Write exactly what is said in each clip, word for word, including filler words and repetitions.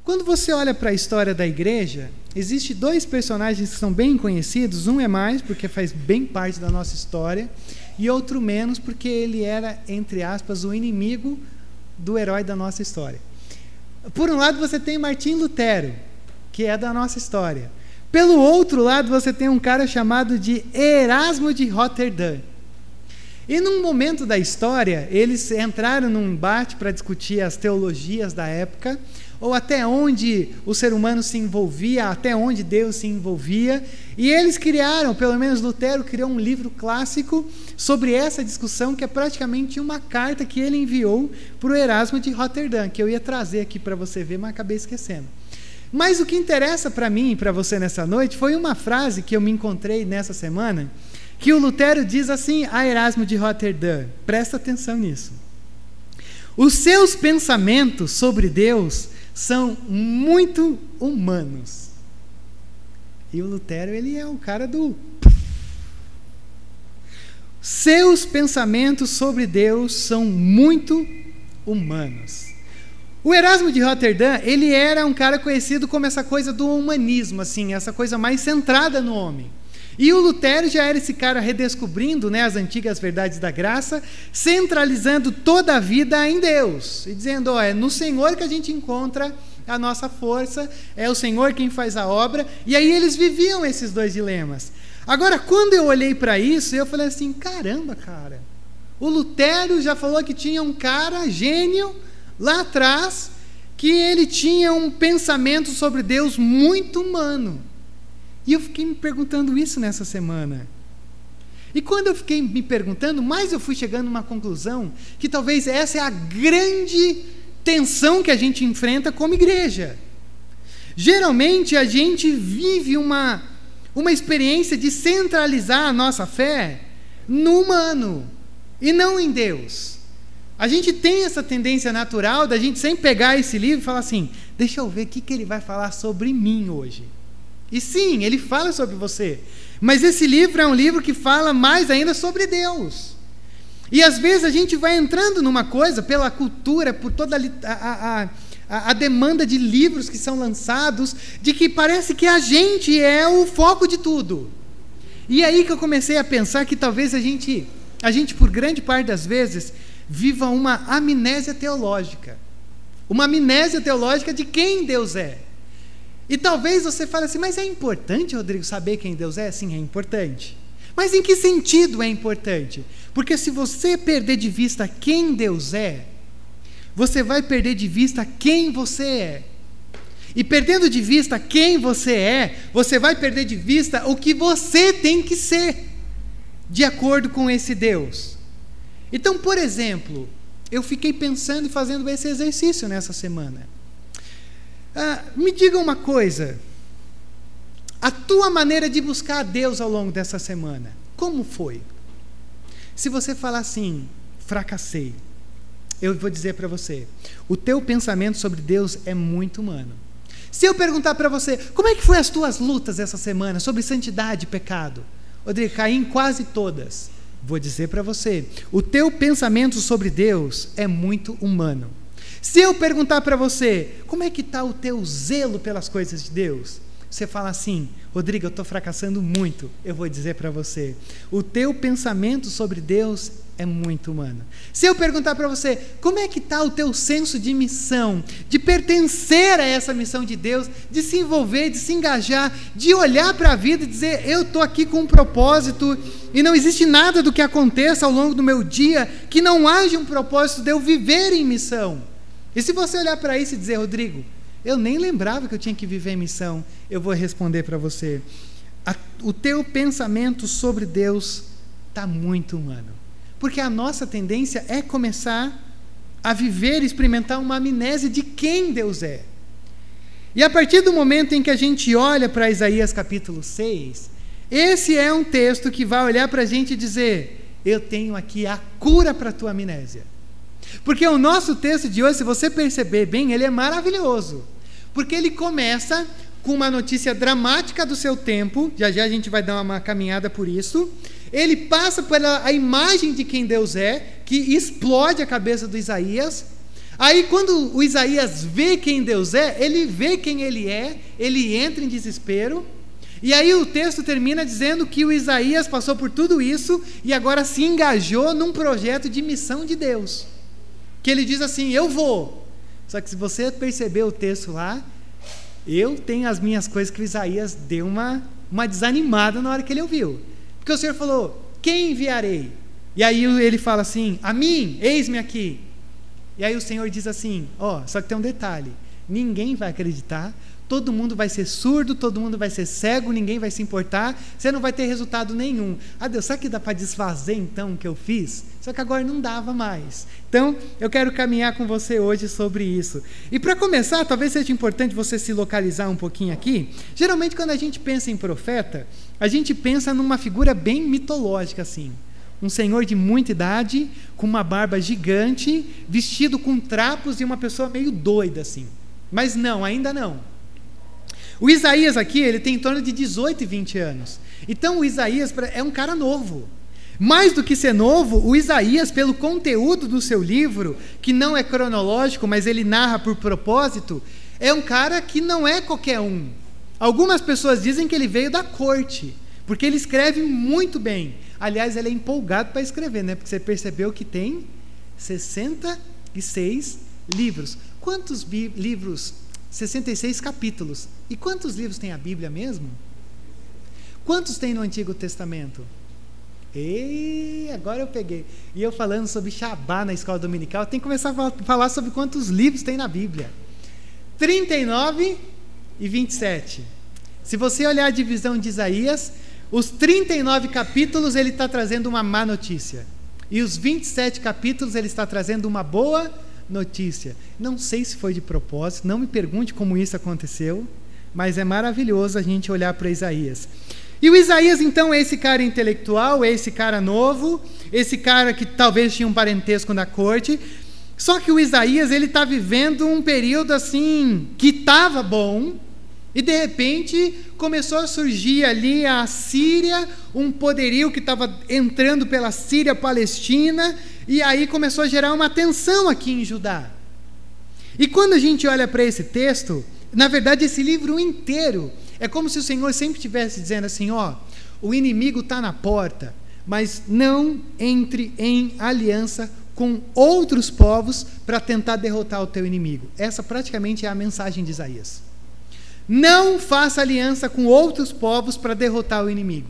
Quando você olha para a história da igreja, existem dois personagens que são bem conhecidos. Um é mais, porque faz bem parte da nossa história, e outro menos, porque ele era, entre aspas, o inimigo do herói da nossa história. Por um lado, você tem Martim Lutero, que é da nossa história. Pelo outro lado, você tem um cara chamado de Erasmo de Roterdã. E num momento da história, eles entraram num embate para discutir as teologias da época, ou até onde o ser humano se envolvia, até onde Deus se envolvia, e eles criaram, pelo menos Lutero criou um livro clássico sobre essa discussão, que é praticamente uma carta que ele enviou para o Erasmo de Roterdã, que eu ia trazer aqui para você ver, mas acabei esquecendo. Mas o que interessa para mim e para você nessa noite foi uma frase que eu me encontrei nessa semana, que o Lutero diz assim a Erasmo de Roterdã, presta atenção nisso: os seus pensamentos sobre Deus são muito humanos. E o Lutero, ele é o cara do... Seus pensamentos sobre Deus são muito humanos. O Erasmo de Roterdã, ele era um cara conhecido como essa coisa do humanismo, assim, essa coisa mais centrada no homem. E o Lutero já era esse cara redescobrindo, né, as antigas verdades da graça, centralizando toda a vida em Deus, e dizendo, ó, é no Senhor que a gente encontra a nossa força, é o Senhor quem faz a obra. E aí eles viviam esses dois dilemas. Agora, quando eu olhei para isso, eu falei assim, caramba, cara, o Lutero já falou que tinha um cara gênio lá atrás, que ele tinha um pensamento sobre Deus muito humano. E eu fiquei me perguntando isso nessa semana. E quando eu fiquei me perguntando, mais eu fui chegando a uma conclusão, que talvez essa é a grande tensão que a gente enfrenta como igreja. Geralmente a gente vive uma, uma experiência de centralizar a nossa fé no humano, e não em Deus. A gente tem essa tendência natural da gente sempre pegar esse livro e falar assim, deixa eu ver o que, que ele vai falar sobre mim hoje. E sim, ele fala sobre você, mas esse livro é um livro que fala mais ainda sobre Deus. E às vezes a gente vai entrando numa coisa, pela cultura, por toda a, a, a, a demanda de livros que são lançados, de que parece que a gente é o foco de tudo. E aí que eu comecei a pensar que talvez a gente, a gente por grande parte das vezes, viva uma amnésia teológica. Uma amnésia teológica de quem Deus é. E talvez você fale assim, mas é importante, Rodrigo, saber quem Deus é? Sim, é importante. Mas em que sentido é importante? Porque se você perder de vista quem Deus é, você vai perder de vista quem você é. E perdendo de vista quem você é, você vai perder de vista o que você tem que ser, de acordo com esse Deus. Então, por exemplo, eu fiquei pensando e fazendo esse exercício nessa semana. Ah, me diga uma coisa, a tua maneira de buscar a Deus ao longo dessa semana, como foi? Se você falar assim, fracassei, eu vou dizer para você, o teu pensamento sobre Deus é muito humano. Se eu perguntar para você, como é que foi as tuas lutas essa semana sobre santidade e pecado? Rodrigo, caí em quase todas. Vou dizer para você, o teu pensamento sobre Deus é muito humano. Se eu perguntar para você, como é que está o teu zelo pelas coisas de Deus? Você fala assim, Rodrigo, eu estou fracassando muito. Eu vou dizer para você, o teu pensamento sobre Deus é muito humano. Se eu perguntar para você, como é que está o teu senso de missão, de pertencer a essa missão de Deus, de se envolver, de se engajar, de olhar para a vida e dizer, eu estou aqui com um propósito e não existe nada do que aconteça ao longo do meu dia que não haja um propósito de eu viver em missão. E se você olhar para isso e dizer, Rodrigo, eu nem lembrava que eu tinha que viver em missão, eu vou responder para você, a, o teu pensamento sobre Deus está muito humano. Porque a nossa tendência é começar a viver e experimentar uma amnésia de quem Deus é. E a partir do momento em que a gente olha para Isaías capítulo seis, esse é um texto que vai olhar para a gente e dizer, eu tenho aqui a cura para a tua amnésia. Porque o nosso texto de hoje, se você perceber bem, ele é maravilhoso. Porque ele começa com uma notícia dramática do seu tempo, já já a gente vai dar uma caminhada por isso. Ele passa pela a imagem de quem Deus é, que explode a cabeça do Isaías. Aí quando o Isaías vê quem Deus é, ele vê quem ele é, ele entra em desespero, e aí o texto termina dizendo que o Isaías passou por tudo isso e agora se engajou num projeto de missão de Deus, que ele diz assim, eu vou. Só que se você perceber o texto lá, eu tenho as minhas coisas que o Isaías deu uma, uma desanimada na hora que ele ouviu, porque o Senhor falou, quem enviarei? E aí ele fala assim, a mim, eis-me aqui. E aí o Senhor diz assim, ó, só que tem um detalhe, ninguém vai acreditar, todo mundo vai ser surdo, todo mundo vai ser cego, ninguém vai se importar, você não vai ter resultado nenhum. Ah, Deus, sabe que dá para desfazer então o que eu fiz? Só que agora não dava mais. Então, eu quero caminhar com você hoje sobre isso. E para começar, talvez seja importante você se localizar um pouquinho aqui. Geralmente quando a gente pensa em profeta, a gente pensa numa figura bem mitológica assim. Um senhor de muita idade, com uma barba gigante, vestido com trapos e uma pessoa meio doida assim. Mas não, ainda não. O Isaías aqui, ele tem em torno de dezoito e vinte anos. Então o Isaías é um cara novo. Mais do que ser novo, o Isaías, pelo conteúdo do seu livro, que não é cronológico, mas ele narra por propósito, é um cara que não é qualquer um. Algumas pessoas dizem que ele veio da corte, porque ele escreve muito bem. Aliás, ele é empolgado para escrever, né? Porque você percebeu que tem sessenta e seis livros. Quantos bi- livros? sessenta e seis capítulos. E quantos livros tem a Bíblia mesmo? Quantos tem no Antigo Testamento? E agora eu peguei. E eu falando sobre Shabá na escola dominical, eu tenho que começar a falar sobre quantos livros tem na Bíblia. trinta e nove e vinte e sete. Se você olhar a divisão de Isaías, os trinta e nove capítulos ele está trazendo uma má notícia. E os vinte e sete capítulos ele está trazendo uma boa notícia. Não sei se foi de propósito, não me pergunte como isso aconteceu, mas é maravilhoso a gente olhar para Isaías. E o Isaías então é esse cara intelectual, é esse cara novo, esse cara que talvez tinha um parentesco na corte, só que o Isaías ele está vivendo um período assim, que estava bom, e de repente começou a surgir ali a Síria, um poderio que estava entrando pela Síria-Palestina, e aí começou a gerar uma tensão aqui em Judá. E quando a gente olha para esse texto, na verdade esse livro inteiro, é como se o Senhor sempre estivesse dizendo assim, ó, o inimigo está na porta, mas não entre em aliança com outros povos para tentar derrotar o teu inimigo. Essa praticamente é a mensagem de Isaías. Não faça aliança com outros povos para derrotar o inimigo.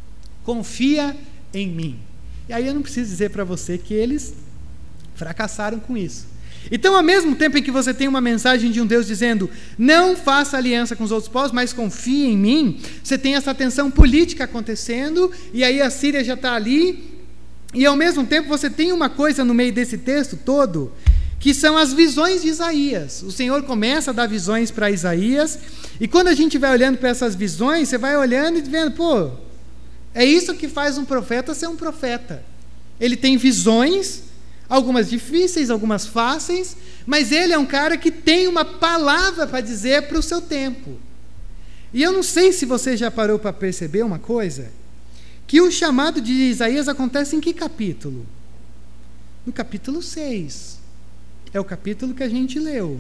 Confia em mim. E aí eu não preciso dizer para você que eles fracassaram com isso. Então, ao mesmo tempo em que você tem uma mensagem de um Deus dizendo, não faça aliança com os outros povos, mas confie em mim, você tem essa tensão política acontecendo, e aí a Síria já está ali, e ao mesmo tempo você tem uma coisa no meio desse texto todo, que são as visões de Isaías. O Senhor começa a dar visões para Isaías, e quando a gente vai olhando para essas visões, você vai olhando e vendo, pô, é isso que faz um profeta ser um profeta. Ele tem visões, algumas difíceis, algumas fáceis, mas ele é um cara que tem uma palavra para dizer para o seu tempo. E eu não sei se você já parou para perceber uma coisa, que o chamado de Isaías acontece em que capítulo? No capítulo seis. É o capítulo que a gente leu.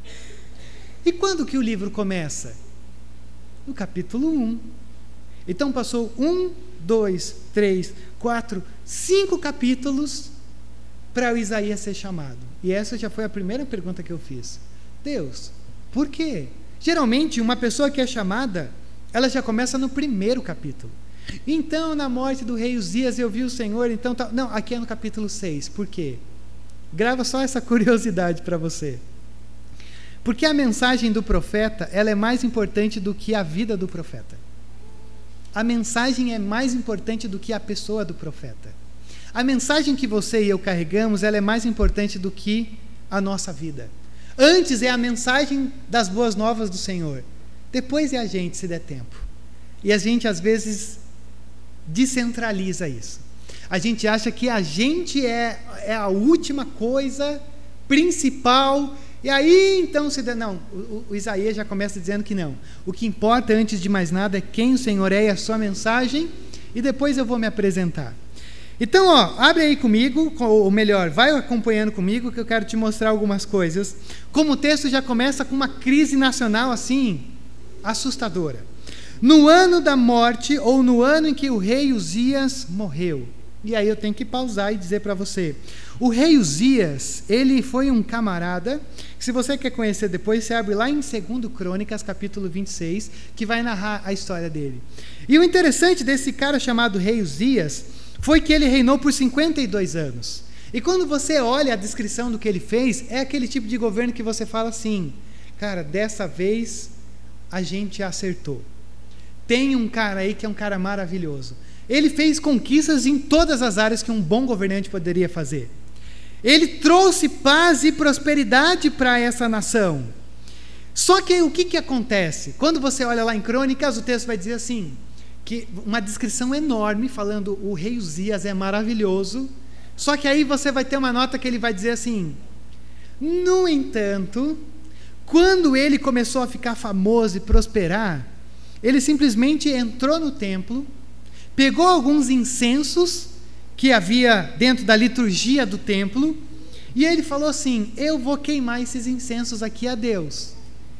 E quando que o livro começa? No capítulo um. Então passou um, dois, três, quatro, cinco capítulos para o Isaías ser chamado. E essa já foi a primeira pergunta que eu fiz. Deus, por quê? Geralmente uma pessoa que é chamada, ela já começa no primeiro capítulo. Então, na morte do rei Uzias eu vi o Senhor, então... Tá... Não, aqui é no capítulo seis. Por quê? Grava só essa curiosidade para você. Porque a mensagem do profeta, ela é mais importante do que a vida do profeta. A mensagem é mais importante do que a pessoa do profeta. A mensagem que você e eu carregamos, ela é mais importante do que a nossa vida. Antes é a mensagem das boas novas do Senhor. Depois é a gente, se der tempo. E a gente, às vezes, descentraliza isso. A gente acha que a gente é, é a última coisa principal. E aí, então, se der... não, o, o Isaías já começa dizendo que não. O que importa, antes de mais nada, é quem o Senhor é e a sua mensagem, e depois eu vou me apresentar. Então, ó, abre aí comigo, ou melhor, vai acompanhando comigo, que eu quero te mostrar algumas coisas. Como o texto já começa com uma crise nacional assim, assustadora. No ano da morte, ou no ano em que o rei Uzias morreu. E aí eu tenho que pausar e dizer para você. O rei Uzias, ele foi um camarada, que se você quer conhecer depois, você abre lá em Segundo Crônicas, capítulo vinte e seis, que vai narrar a história dele. E o interessante desse cara chamado rei Uzias, foi que ele reinou por cinquenta e dois anos. E quando você olha a descrição do que ele fez, é aquele tipo de governo que você fala assim, cara, dessa vez a gente acertou. Tem um cara aí que é um cara maravilhoso. Ele fez conquistas em todas as áreas que um bom governante poderia fazer. Ele trouxe paz e prosperidade para essa nação. Só que o que, que acontece? Quando você olha lá em Crônicas, o texto vai dizer assim, que uma descrição enorme, falando o rei Uzias é maravilhoso, só que aí você vai ter uma nota que ele vai dizer assim, no entanto, quando ele começou a ficar famoso e prosperar, ele simplesmente entrou no templo, pegou alguns incensos que havia dentro da liturgia do templo, e ele falou assim, eu vou queimar esses incensos aqui a Deus.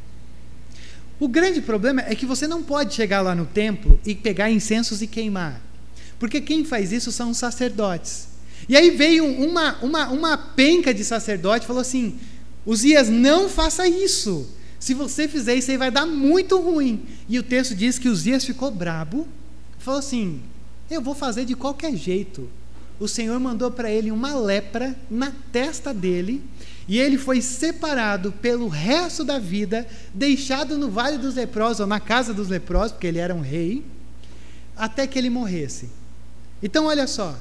O grande problema é que você não pode chegar lá no templo e pegar incensos e queimar, porque quem faz isso são os sacerdotes. E aí veio uma, uma, uma penca de sacerdote e falou assim, Uzias, não faça isso, se você fizer isso aí vai dar muito ruim. E o texto diz que Uzias ficou brabo, falou assim, eu vou fazer de qualquer jeito. O Senhor mandou para ele uma lepra na testa dele, e ele foi separado pelo resto da vida, deixado no Vale dos Leprosos, ou na casa dos leprosos, porque ele era um rei, até que ele morresse. Então olha só,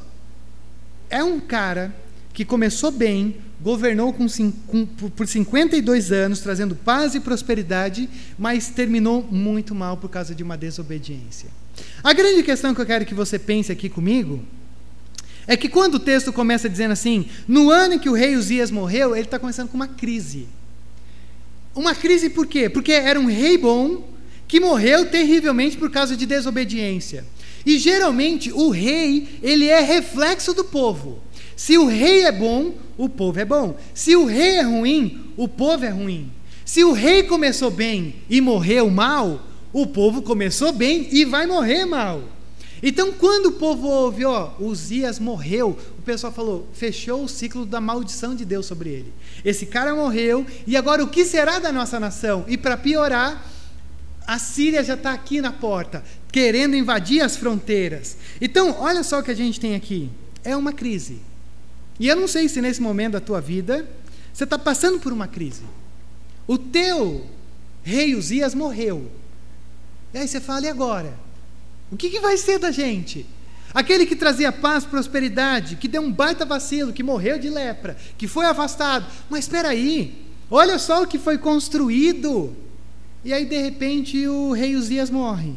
é um cara que começou bem, governou com, com, por cinquenta e dois anos, trazendo paz e prosperidade, mas terminou muito mal por causa de uma desobediência. A grande questão que eu quero que você pense aqui comigo, é que quando o texto começa dizendo assim, no ano em que o rei Uzias morreu, ele está começando com uma crise. Uma crise por quê? Porque era um rei bom, que morreu terrivelmente por causa de desobediência. E geralmente o rei, ele é reflexo do povo. Se o rei é bom, o povo é bom. Se o rei é ruim, o povo é ruim. Se o rei começou bem e morreu mal, o povo começou bem e vai morrer mal. Então, quando o povo ouve, ó, Uzias morreu, o pessoal falou, fechou o ciclo da maldição de Deus sobre ele. Esse cara morreu, e agora o que será da nossa nação? E para piorar, a Síria já está aqui na porta, querendo invadir as fronteiras. Então, olha só o que a gente tem aqui. É uma crise. E eu não sei se nesse momento da tua vida, você está passando por uma crise. O teu rei Uzias morreu. E aí você fala, e agora? O que, que vai ser da gente? Aquele que trazia paz, prosperidade, que deu um baita vacilo, que morreu de lepra, que foi afastado. Mas espera aí, olha só o que foi construído. E aí, de repente, o rei Uzias morre.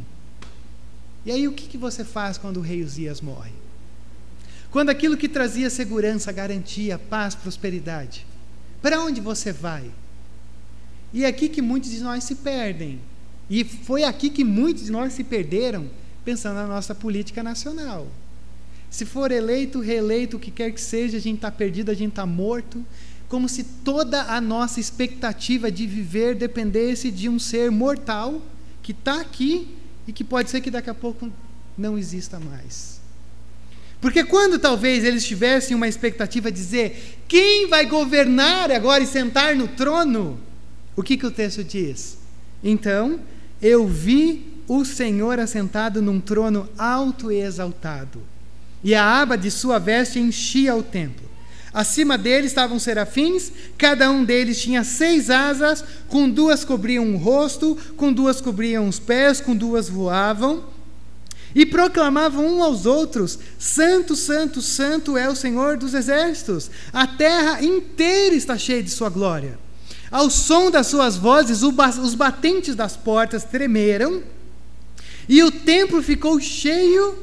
E aí, o que, que você faz quando o rei Uzias morre? Quando aquilo que trazia segurança, garantia, paz, prosperidade, para onde você vai? E é aqui que muitos de nós se perdem. E foi aqui que muitos de nós se perderam, pensando na nossa política nacional. Se for eleito, reeleito, o que quer que seja, a gente está perdido, a gente está morto, como se toda a nossa expectativa de viver dependesse de um ser mortal que está aqui e que pode ser que daqui a pouco não exista mais. Porque quando talvez eles tivessem uma expectativa de dizer, quem vai governar agora e sentar no trono? O que, que o texto diz? Então, eu vi o Senhor assentado num trono alto e exaltado, e a aba de sua veste enchia o templo. Acima dele estavam serafins, cada um deles tinha seis asas, com duas cobriam o rosto, com duas cobriam os pés, com duas voavam, e proclamavam um aos outros, santo, santo, santo é o Senhor dos exércitos, a terra inteira está cheia de sua glória. Ao som das suas vozes, os batentes das portas tremeram, e o templo ficou cheio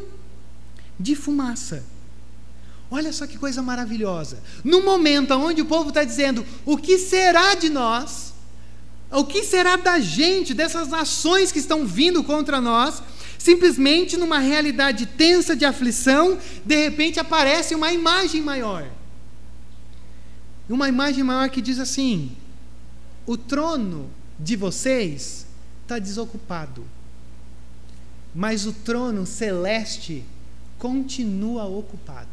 de fumaça. Olha só que coisa maravilhosa. No momento onde o povo está dizendo, o que será de nós? O que será da gente, dessas nações que estão vindo contra nós? Simplesmente numa realidade tensa de aflição, de repente aparece uma imagem maior. Uma imagem maior que diz assim: o trono de vocês está desocupado, mas o trono celeste continua ocupado.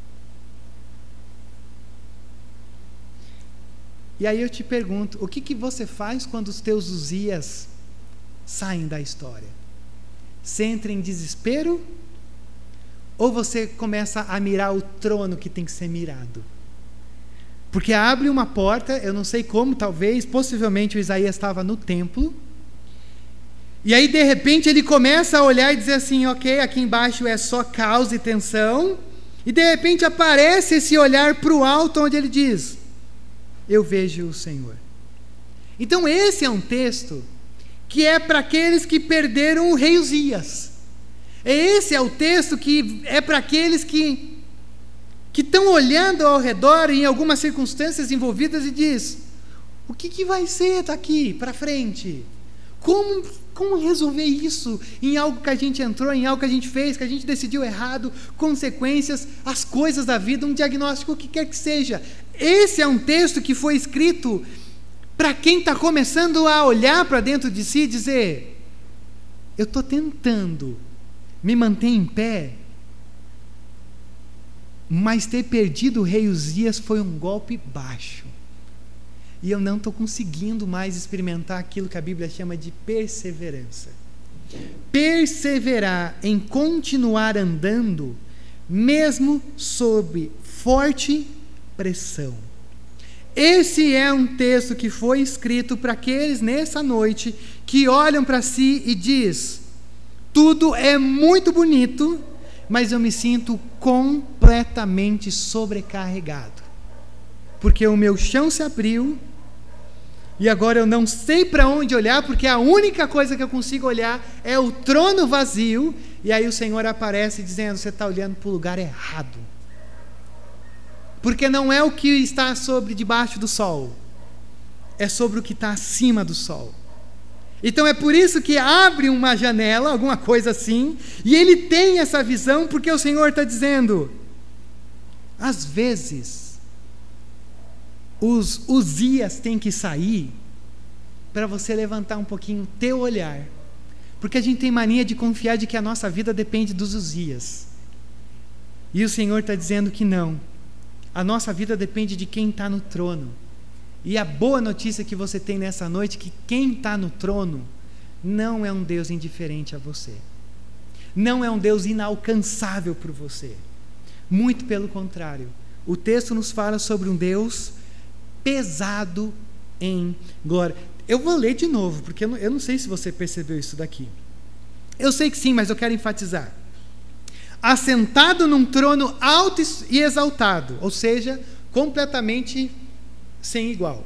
E aí eu te pergunto, o que, que você faz quando os teus Uzias saem da história? Você entra em desespero? Ou você começa a mirar o trono que tem que ser mirado? Porque abre uma porta, eu não sei como, talvez, possivelmente o Isaías estava no templo, e aí de repente ele começa a olhar e dizer assim, ok, aqui embaixo é só caos e tensão, e de repente aparece esse olhar para o alto onde ele diz: eu vejo o Senhor. Então esse é um texto que é para aqueles que perderam o rei Uzias. Esse é o texto que é para aqueles que que estão olhando ao redor em algumas circunstâncias envolvidas e diz: o que, que vai ser daqui para frente? Como, como resolver isso em algo que a gente entrou, em algo que a gente fez, que a gente decidiu errado, consequências, as coisas da vida, um diagnóstico, o que quer que seja. Esse é um texto que foi escrito para quem está começando a olhar para dentro de si e dizer: eu estou tentando me manter em pé, mas ter perdido o rei Uzias foi um golpe baixo, e eu não estou conseguindo mais experimentar aquilo que a Bíblia chama de perseverança. Perseverar em continuar andando, mesmo sob forte pressão. Esse é um texto que foi escrito para aqueles nessa noite que olham para si e diz: tudo é muito bonito, mas eu me sinto completamente sobrecarregado, porque o meu chão se abriu e agora eu não sei para onde olhar, porque a única coisa que eu consigo olhar é o trono vazio. E aí o Senhor aparece dizendo: você está olhando para o lugar errado, porque não é o que está sobre debaixo do sol, é sobre o que está acima do sol. Então é por isso que abre uma janela, alguma coisa assim, e ele tem essa visão, porque o Senhor está dizendo: às vezes os Uzias têm que sair para você levantar um pouquinho o teu olhar, porque a gente tem mania de confiar de que a nossa vida depende dos Uzias, e o Senhor está dizendo que não, a nossa vida depende de quem está no trono. E a boa notícia que você tem nessa noite é que quem está no trono não é um Deus indiferente a você, não é um Deus inalcançável por você, muito pelo contrário. O texto nos fala sobre um Deus pesado em glória. Eu vou ler de novo, porque eu não, eu não sei se você percebeu isso daqui. Eu sei que sim, mas eu quero enfatizar: assentado num trono alto e exaltado, ou seja, completamente sem igual.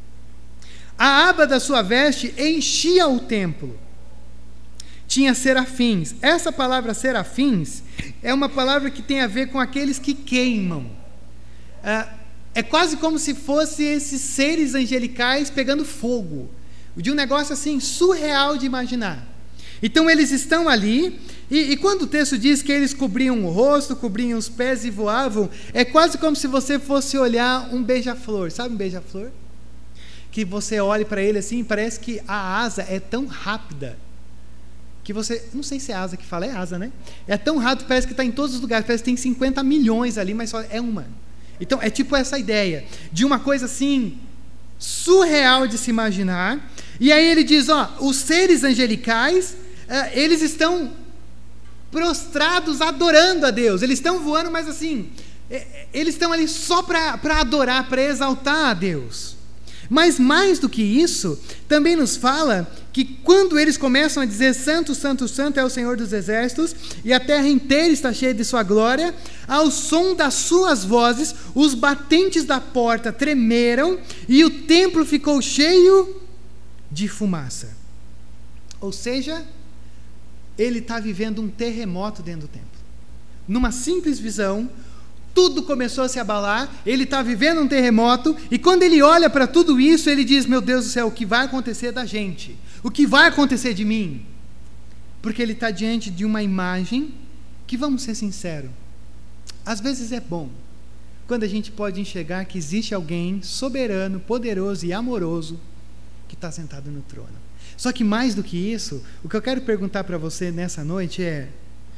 A aba da sua veste enchia o templo. Tinha serafins. Essa palavra serafins é uma palavra que tem a ver com aqueles que queimam. É, é quase como se fossem esses seres angelicais pegando fogo, de um negócio assim surreal de imaginar. Então eles estão ali, e, e quando o texto diz que eles cobriam o rosto, cobriam os pés e voavam, é quase como se você fosse olhar um beija-flor. Sabe um beija-flor? Que você olha para ele assim, parece que a asa é tão rápida, que você, não sei se é asa que fala, é asa, né? É tão rápido, parece que está em todos os lugares, parece que tem cinquenta milhões ali, mas só é uma. Então é tipo essa ideia, de uma coisa assim, surreal de se imaginar. E aí ele diz, ó, os seres angelicais, Uh, eles estão prostrados adorando a Deus, eles estão voando, mas assim, eles estão ali só para adorar, para exaltar a Deus. Mas mais do que isso, também nos fala que quando eles começam a dizer santo, santo, santo é o Senhor dos exércitos, e a terra inteira está cheia de sua glória, ao som das suas vozes, os batentes da porta tremeram, e o templo ficou cheio de fumaça. Ou seja, ele está vivendo um terremoto dentro do templo. Numa simples visão, tudo começou a se abalar, ele está vivendo um terremoto, e quando ele olha para tudo isso, ele diz: meu Deus do céu, o que vai acontecer da gente? O que vai acontecer de mim? porque ele está diante de uma imagem que, vamos ser sinceros, às vezes é bom quando a gente pode enxergar que existe alguém soberano, poderoso e amoroso que está sentado no trono. Só que mais do que isso, o que eu quero perguntar para você nessa noite é: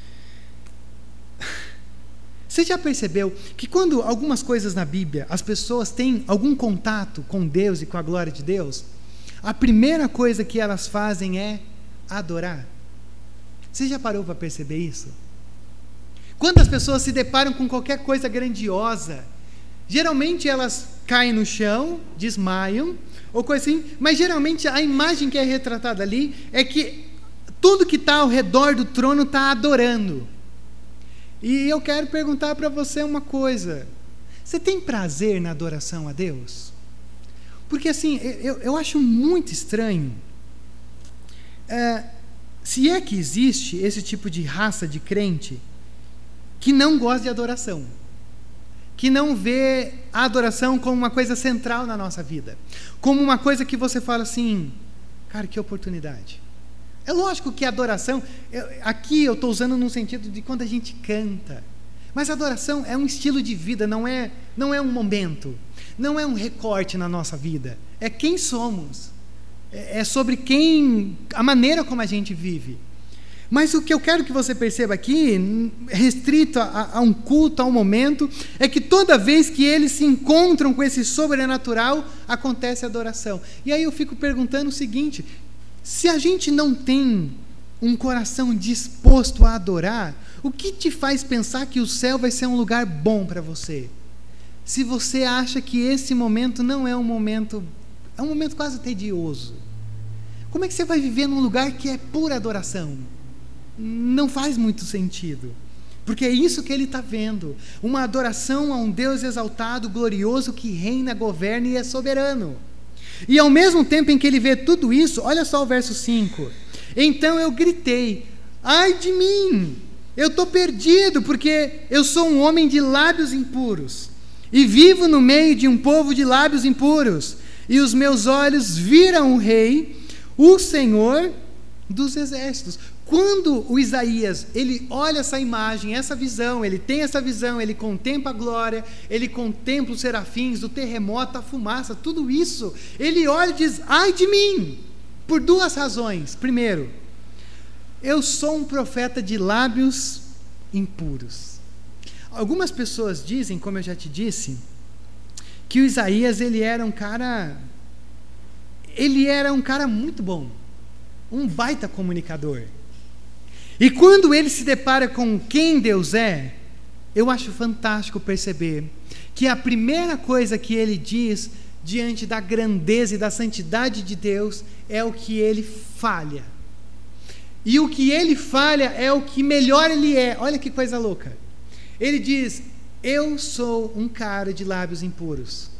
você já percebeu que quando algumas coisas na Bíblia, as pessoas têm algum contato com Deus e com a glória de Deus, a primeira coisa que elas fazem é adorar? Você já parou para perceber isso? Quando as pessoas se deparam com qualquer coisa grandiosa, geralmente elas caem no chão, desmaiam, ou coisa assim, mas geralmente a imagem que é retratada ali é que tudo que está ao redor do trono está adorando. E eu quero perguntar para você uma coisa: você tem prazer na adoração a Deus? Porque assim, eu, eu acho muito estranho, é, se é que existe esse tipo de raça de crente que não gosta de adoração, que não vê a adoração como uma coisa central na nossa vida, como uma coisa que você fala assim, cara, que oportunidade. É lógico que a adoração, eu, aqui eu estou usando no sentido de quando a gente canta, mas a adoração é um estilo de vida, não é, não é um momento, não é um recorte na nossa vida, é quem somos, é, é sobre quem, a maneira como a gente vive. Mas o que eu quero que você perceba aqui, restrito a, a um culto, a um momento, é que toda vez que eles se encontram com esse sobrenatural, acontece a adoração. E aí eu fico perguntando o seguinte: se a gente não tem um coração disposto a adorar, o que te faz pensar que o céu vai ser um lugar bom para você? Se você acha que esse momento não é um momento, é um momento quase tedioso, como é que você vai viver num lugar que é pura adoração? Não faz muito sentido, porque é isso que ele está vendo, uma adoração a um Deus exaltado, glorioso, que reina, governa e é soberano. E ao mesmo tempo em que ele vê tudo isso, olha só o verso cinco: então eu gritei, ai de mim, eu estou perdido, porque eu sou um homem de lábios impuros, e vivo no meio de um povo de lábios impuros, e os meus olhos viram o Rei, o Senhor dos exércitos. Quando o Isaías, ele olha essa imagem, essa visão, ele tem essa visão, ele contempla a glória, ele contempla os serafins, o terremoto, a fumaça, tudo isso, ele olha e diz, ai de mim, por duas razões. Primeiro, eu sou um profeta de lábios impuros. Algumas pessoas dizem, como eu já te disse, que o Isaías, ele era um cara, ele era um cara muito bom, um baita comunicador. E quando ele se depara com quem Deus é, eu acho fantástico perceber que a primeira coisa que ele diz diante da grandeza e da santidade de Deus é o que ele falha. E o que ele falha é o que melhor ele é. Olha que coisa louca. Ele diz, eu sou um cara de lábios impuros.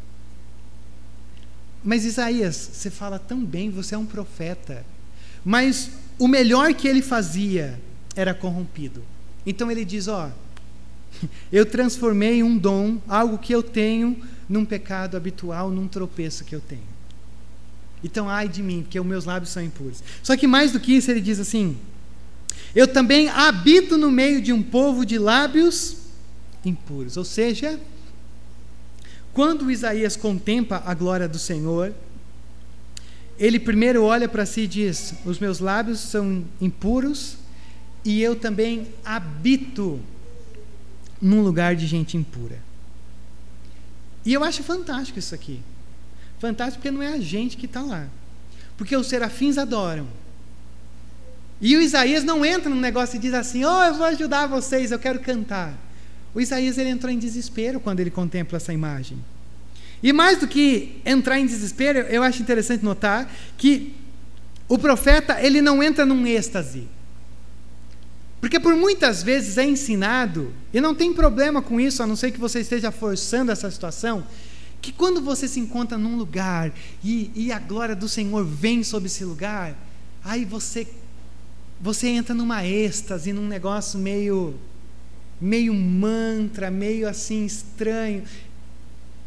Mas Isaías, você fala tão bem, você é um profeta. Mas o melhor que ele fazia era corrompido. Então ele diz, ó, eu transformei um dom, algo que eu tenho, num pecado habitual, num tropeço que eu tenho. Então, ai de mim, porque os meus lábios são impuros. Só que mais do que isso, ele diz assim, eu também habito no meio de um povo de lábios impuros. Ou seja, quando Isaías contempla a glória do Senhor, ele primeiro olha para si e diz, os meus lábios são impuros e eu também habito num lugar de gente impura. E eu acho fantástico isso aqui. Fantástico porque não é a gente que está lá. Porque os serafins adoram. E o Isaías não entra num negócio e diz assim, oh, eu vou ajudar vocês, eu quero cantar. O Isaías, ele entrou em desespero quando ele contempla essa imagem. E mais do que entrar em desespero, eu acho interessante notar que o profeta, ele não entra num êxtase. Porque por muitas vezes é ensinado, e não tem problema com isso, a não ser que você esteja forçando essa situação, que quando você se encontra num lugar e, e a glória do Senhor vem sobre esse lugar, aí você, você entra numa êxtase, num negócio meio, meio mantra, meio assim estranho.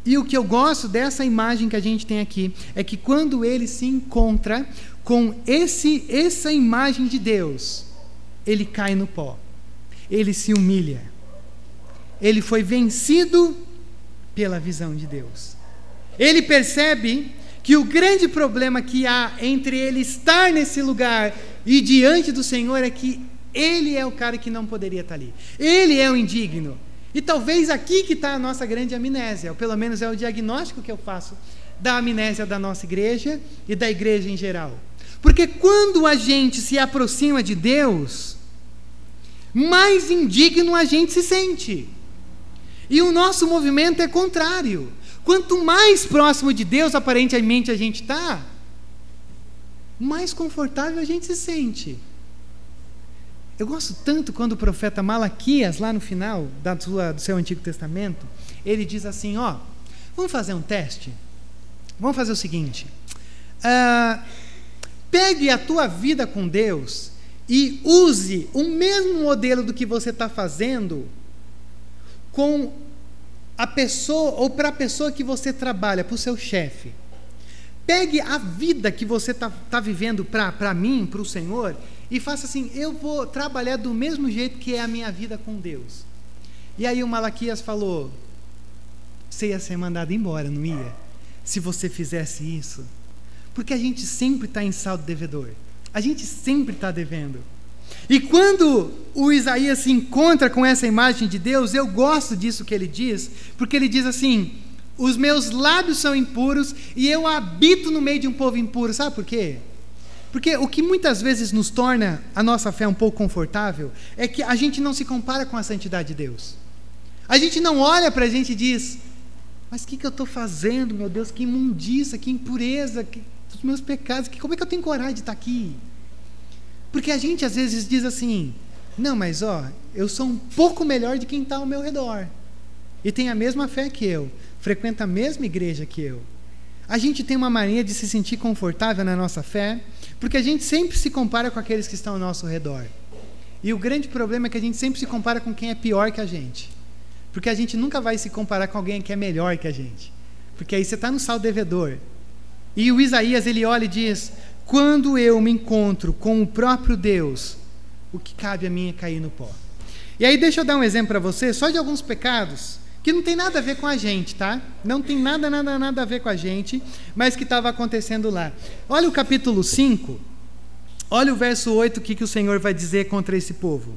E o que eu gosto dessa imagem que a gente tem aqui é que quando ele se encontra com esse, essa imagem de Deus, ele cai no pó, ele se humilha, ele foi vencido pela visão de Deus. Ele percebe que o grande problema que há entre ele estar nesse lugar e diante do Senhor é que ele é o cara que não poderia estar ali, ele é o indigno. E talvez aqui que está a nossa grande amnésia, ou pelo menos é o diagnóstico que eu faço da amnésia da nossa igreja e da igreja em geral. Porque quando a gente se aproxima de Deus, mais indigno a gente se sente. E o nosso movimento é contrário. Quanto mais próximo de Deus, aparentemente, a gente está, mais confortável a gente se sente. Eu gosto tanto quando o profeta Malaquias, lá no final da sua, do seu Antigo Testamento, ele diz assim, ó, vamos fazer um teste? Vamos fazer o seguinte, uh, pegue a tua vida com Deus e use o mesmo modelo do que você está fazendo com a pessoa, ou para a pessoa que você trabalha, para o seu chefe. Pegue a vida que você está tá vivendo para mim, para o Senhor, e faça assim, eu vou trabalhar do mesmo jeito que é a minha vida com Deus. E aí o Malaquias falou, você ia ser mandado embora, não ia? Se você fizesse isso. Porque a gente sempre está em saldo devedor. A gente sempre está devendo. E quando o Isaías se encontra com essa imagem de Deus, eu gosto disso que ele diz, porque ele diz assim, os meus lábios são impuros e eu habito no meio de um povo impuro. Sabe por quê? Porque o que muitas vezes nos torna a nossa fé um pouco confortável é que a gente não se compara com a santidade de Deus. A gente não olha para a gente e diz, mas o que, que eu estou fazendo, meu Deus, que imundícia, que impureza, que, os meus pecados, que, como é que eu tenho coragem de estar aqui? Porque a gente às vezes diz assim, não, mas ó, eu sou um pouco melhor de quem está ao meu redor, e tem a mesma fé que eu, frequenta a mesma igreja que eu. A gente tem uma mania de se sentir confortável na nossa fé, porque a gente sempre se compara com aqueles que estão ao nosso redor. E o grande problema é que a gente sempre se compara com quem é pior que a gente. Porque a gente nunca vai se comparar com alguém que é melhor que a gente. Porque aí você está no saldo devedor. E o Isaías, ele olha e diz, quando eu me encontro com o próprio Deus, o que cabe a mim é cair no pó. E aí deixa eu dar um exemplo para você, só de alguns pecados, que não tem nada a ver com a gente, tá? Não tem nada, nada, nada a ver com a gente, mas que estava acontecendo lá. Olha o capítulo cinco, olha o verso oito, o que, que o Senhor vai dizer contra esse povo.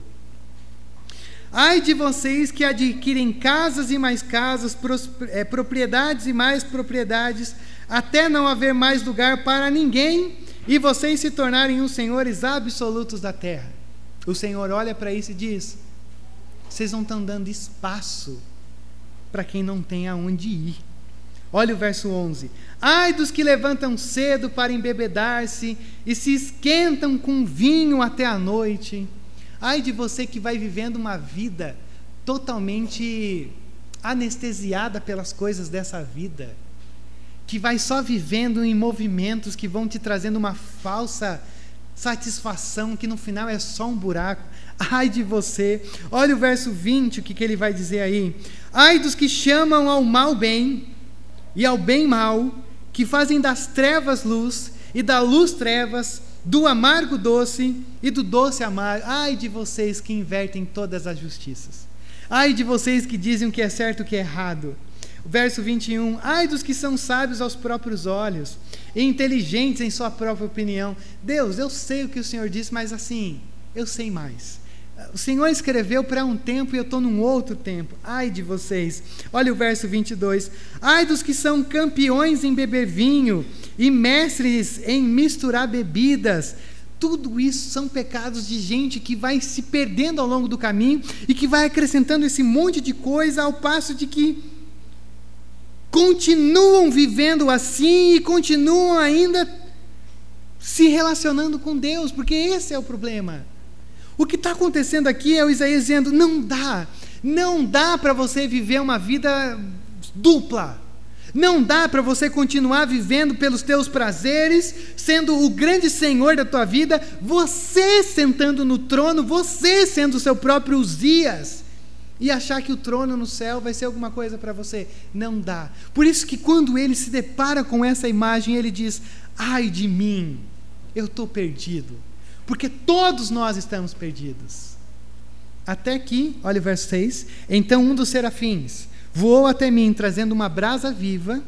Ai de vocês que adquirem casas e mais casas, é, propriedades e mais propriedades, até não haver mais lugar para ninguém, e vocês se tornarem os senhores absolutos da terra. O Senhor olha para isso e diz, vocês não estão dando espaço para quem não tem aonde ir. Olha o verso onze. Ai dos que levantam cedo para embebedar-se e se esquentam com vinho até a noite. Ai de você que vai vivendo uma vida totalmente anestesiada pelas coisas dessa vida, que vai só vivendo em movimentos que vão te trazendo uma falsa satisfação, que no final é só um buraco. Ai de você. Olha o verso vinte, o que, que ele vai dizer aí. Ai dos que chamam ao mal bem e ao bem mal, que fazem das trevas luz e da luz trevas, do amargo doce e do doce amargo. Ai de vocês que invertem todas as justiças. Ai de vocês que dizem o que é certo e o que é errado. Verso vinte e um. Ai dos que são sábios aos próprios olhos e inteligentes em sua própria opinião. Deus, eu sei o que o Senhor disse, mas assim, eu sei mais. O Senhor escreveu para um tempo e eu estou num outro tempo. Ai de vocês. Olha o verso vinte e dois. Ai dos que são campeões em beber vinho e mestres em misturar bebidas. Tudo isso são pecados de gente que vai se perdendo ao longo do caminho e que vai acrescentando esse monte de coisa, ao passo de que continuam vivendo assim e continuam ainda se relacionando com Deus, porque esse é o problema. O que está acontecendo aqui é o Isaías dizendo, não dá, não dá para você viver uma vida dupla, não dá para você continuar vivendo pelos teus prazeres, sendo o grande Senhor da tua vida, você sentando no trono, você sendo o seu próprio Uzias, e achar que o trono no céu vai ser alguma coisa para você. Não dá. Por isso que quando ele se depara com essa imagem, ele diz: ai de mim, eu estou perdido. Porque todos nós estamos perdidos. Até aqui, olha o verso seis. Então um dos serafins voou até mim, trazendo uma brasa viva,